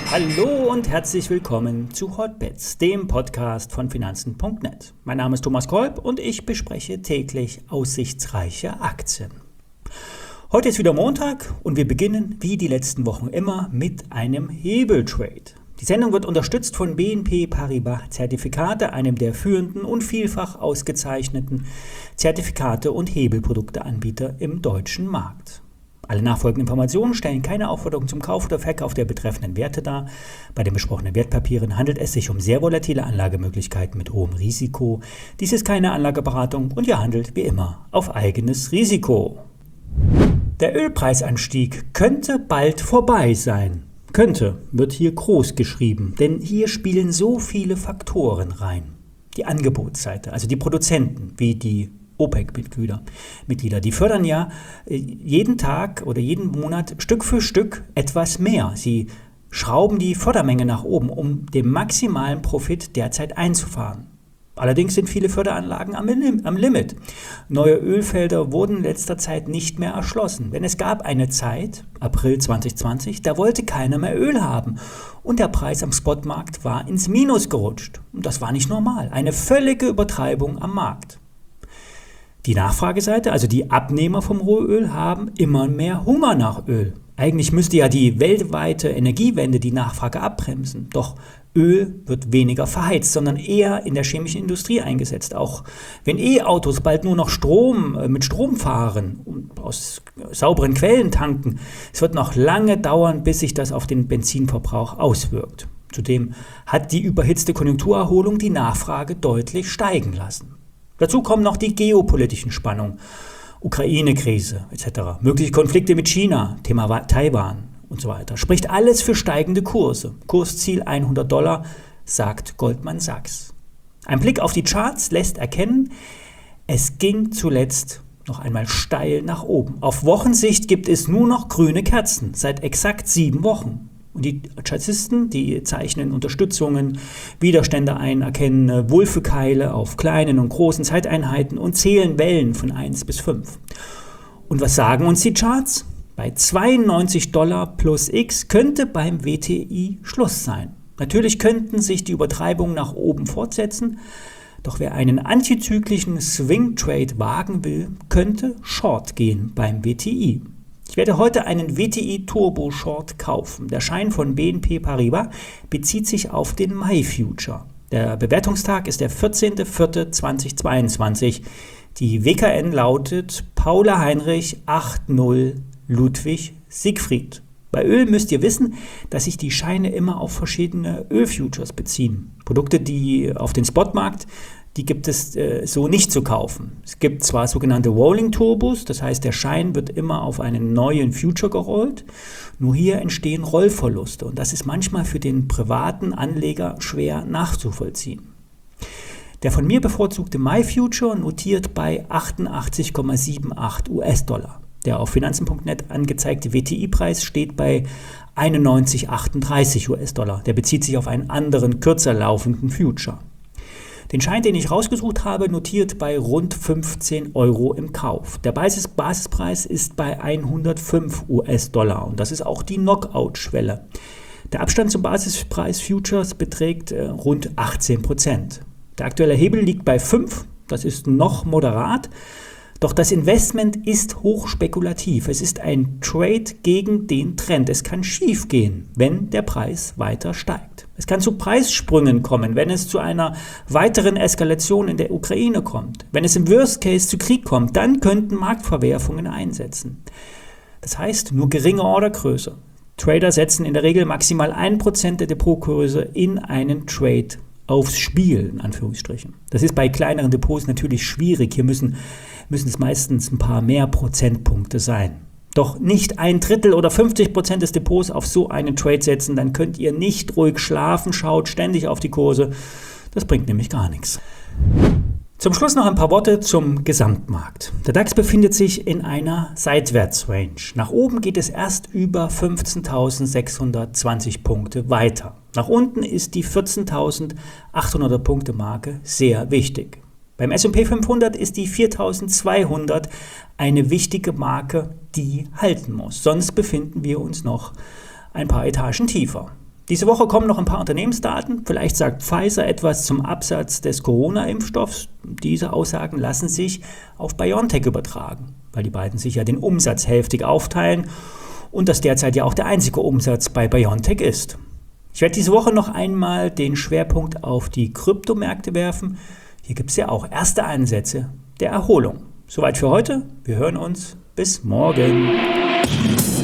Hallo und herzlich willkommen zu Hotbets, dem Podcast von Finanzen.net. Mein Name ist Thomas Kolb und ich bespreche täglich aussichtsreiche Aktien. Heute ist wieder Montag und wir beginnen wie die letzten Wochen immer mit einem Hebeltrade. Die Sendung wird unterstützt von BNP Paribas Zertifikate, einem der führenden und vielfach ausgezeichneten Zertifikate- und Hebelprodukteanbieter im deutschen Markt. Alle nachfolgenden Informationen stellen keine Aufforderung zum Kauf oder Verkauf der betreffenden Werte dar. Bei den besprochenen Wertpapieren handelt es sich um sehr volatile Anlagemöglichkeiten mit hohem Risiko. Dies ist keine Anlageberatung und ihr handelt wie immer auf eigenes Risiko. Der Ölpreisanstieg könnte bald vorbei sein. Könnte wird hier groß geschrieben, denn hier spielen so viele Faktoren rein. Die Angebotsseite, also die Produzenten wie die OPEC-Mitglieder, die fördern ja jeden Tag oder jeden Monat Stück für Stück etwas mehr. Sie schrauben die Fördermenge nach oben, um den maximalen Profit derzeit einzufahren. Allerdings sind viele Förderanlagen am Limit. Neue Ölfelder wurden in letzter Zeit nicht mehr erschlossen. Denn es gab eine Zeit, April 2020, da wollte keiner mehr Öl haben. Und der Preis am Spotmarkt war ins Minus gerutscht. Und das war nicht normal. Eine völlige Übertreibung am Markt. Die Nachfrageseite, also die Abnehmer vom Rohöl, haben immer mehr Hunger nach Öl. Eigentlich müsste ja die weltweite Energiewende die Nachfrage abbremsen. Doch Öl wird weniger verheizt, sondern eher in der chemischen Industrie eingesetzt. Auch wenn E-Autos bald nur noch mit Strom fahren und aus sauberen Quellen tanken, es wird noch lange dauern, bis sich das auf den Benzinverbrauch auswirkt. Zudem hat die überhitzte Konjunkturerholung die Nachfrage deutlich steigen lassen. Dazu kommen noch die geopolitischen Spannungen, Ukraine-Krise etc., mögliche Konflikte mit China, Thema Taiwan und so weiter. Spricht alles für steigende Kurse. Kursziel $100, sagt Goldman Sachs. Ein Blick auf die Charts lässt erkennen, es ging zuletzt noch einmal steil nach oben. Auf Wochensicht gibt es nur noch grüne Kerzen, seit exakt 7 Wochen. Und die Chartisten, die zeichnen Unterstützungen, Widerstände ein, erkennen Wulfekeile auf kleinen und großen Zeiteinheiten und zählen Wellen von 1 bis 5. Und was sagen uns die Charts? Bei $92 plus X könnte beim WTI Schluss sein. Natürlich könnten sich die Übertreibungen nach oben fortsetzen, doch wer einen antizyklischen Swing Trade wagen will, könnte Short gehen beim WTI. Ich werde heute einen WTI Turbo Short kaufen. Der Schein von BNP Paribas bezieht sich auf den Mai Future. Der Bewertungstag ist der 14.04.2022. Die WKN lautet Paula Heinrich 80 Ludwig Siegfried. Bei Öl müsst ihr wissen, dass sich die Scheine immer auf verschiedene Ölfutures beziehen. Produkte, die auf den Spotmarkt, die gibt es so nicht zu kaufen. Es gibt zwar sogenannte Rolling Turbos, das heißt, der Schein wird immer auf einen neuen Future gerollt, nur hier entstehen Rollverluste und das ist manchmal für den privaten Anleger schwer nachzuvollziehen. Der von mir bevorzugte Mai Future notiert bei 88,78 US-Dollar. Der auf Finanzen.net angezeigte WTI-Preis steht bei 91,38 US-Dollar. Der bezieht sich auf einen anderen, kürzer laufenden Future. Den Schein, den ich rausgesucht habe, notiert bei rund 15 Euro im Kauf. Der Basispreis ist bei 105 US-Dollar und das ist auch die Knockout-Schwelle. Der Abstand zum Basispreis Futures beträgt rund 18%. Der aktuelle Hebel liegt bei 5, das ist noch moderat. Doch das Investment ist hochspekulativ. Es ist ein Trade gegen den Trend. Es kann schief gehen, wenn der Preis weiter steigt. Es kann zu Preissprüngen kommen, wenn es zu einer weiteren Eskalation in der Ukraine kommt. Wenn es im Worst Case zu Krieg kommt, dann könnten Marktverwerfungen einsetzen. Das heißt, nur geringe Ordergröße. Trader setzen in der Regel maximal 1% der Depotgröße in einen Trade aufs Spiel, in Anführungsstrichen. Das ist bei kleineren Depots natürlich schwierig. Hier müssen es meistens ein paar mehr Prozentpunkte sein. Doch nicht 1/3 oder 50% des Depots auf so einen Trade setzen, dann könnt ihr nicht ruhig schlafen, schaut ständig auf die Kurse. Das bringt nämlich gar nichts. Zum Schluss noch ein paar Worte zum Gesamtmarkt. Der DAX befindet sich in einer Seitwärtsrange. Nach oben geht es erst über 15.620 Punkte weiter. Nach unten ist die 14.800er Punkte Marke sehr wichtig. Beim S&P 500 ist die 4.200 eine wichtige Marke, die halten muss. Sonst befinden wir uns noch ein paar Etagen tiefer. Diese Woche kommen noch ein paar Unternehmensdaten. Vielleicht sagt Pfizer etwas zum Absatz des Corona-Impfstoffs. Diese Aussagen lassen sich auf BioNTech übertragen, weil die beiden sich ja den Umsatz hälftig aufteilen und das derzeit ja auch der einzige Umsatz bei BioNTech ist. Ich werde diese Woche noch einmal den Schwerpunkt auf die Kryptomärkte werfen. Hier gibt es ja auch erste Ansätze der Erholung. Soweit für heute. Wir hören uns. Bis morgen.